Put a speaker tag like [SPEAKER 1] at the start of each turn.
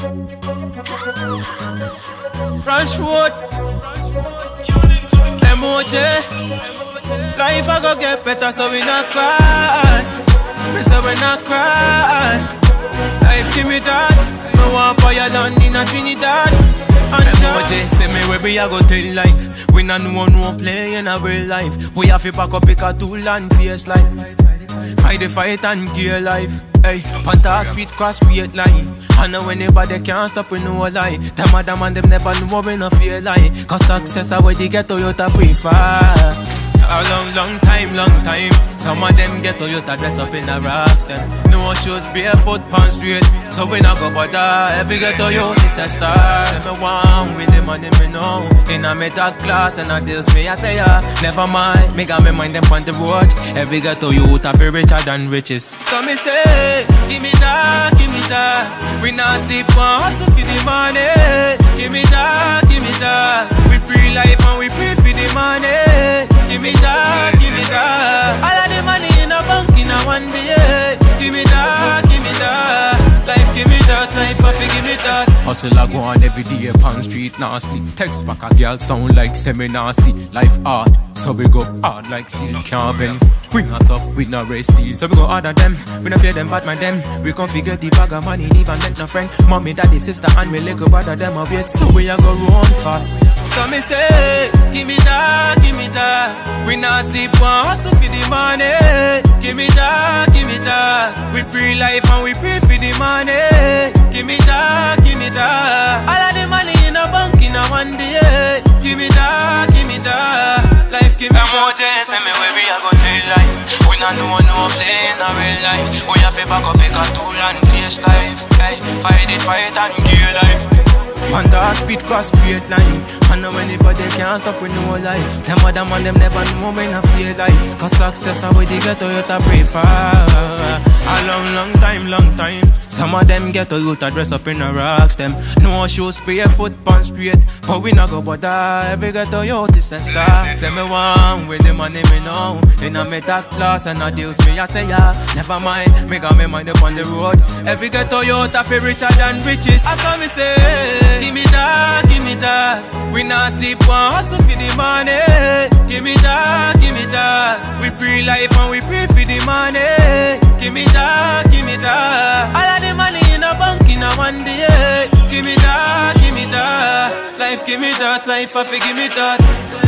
[SPEAKER 1] Rushwood, MOJ. Life I go get better, so we not cry. Me say we not cry. Life give me that. Me want for your London and Trinidad. MOJ say me where we a go tell life. We not no play in a real life. We have to back up pick a tool and face life. Fight the fight and gear life. Hey, Panther speed cross straight line. I know anybody can't stop with no lie. Them other man them never know we no fear lie. Cause success are where they get Toyota prefer. A long time. Some of them get Toyota dress up in a rocks them. No shoes, barefoot, pants straight. So we not go bother. Every get Toyota is a star. Say me want with the money me know. In a metal class and a deals me I say never mind, me got me mind them on the road. Every get Toyota feel richer than riches. So me say, give me that. We not sleep on hustle for the money. Give me that. We free life and we pray for the money. Give me that. All of the money in a bank in a one day. Give me that. Life give me that, life I give me that. Hustle I go on every day upon street, nah sleep. Text back a girl sound like seminar see. Life hard, so we go hard like steel can't bend. Bring us up with no rest deal. So we go harder them, we no fear them, bad man them. We configure the bag of money, leave and make no friend. Mommy, daddy, sister and me little brother them up yet. So we a go run fast. So me say, give me that. We not sleep one hustle for the money. Give me that. We free life and we pray for the money. Give me that. All of the money in a bank in a one day. Give me that. Life give me
[SPEAKER 2] MOJ say me where we a go tell life. We not know no play in a real life. We have to back up pick a tool and face life. Hey, fight and gear life.
[SPEAKER 1] Panther speed cross straight line. I know anybody can't stop with no lie. Them other man them never know when I feel like. Cause success are where they get Toyota prefer. A long time. Some of them get Toyota dress up in a rocks them. No shoes, barefoot, pants straight. But we not go bother. Every get Toyota is a star. Say me one with the money me know. In a metal class and a deals me I say never mind, me got me mind up on the road. Every get Toyota feel richer than riches. I saw me say, give me that. We not sleep one hustle for the money. Give me that. We free life and we pray for the money. Give me that. All of the money in a bank in a one day. Give me that. Life give me that, life I give me that.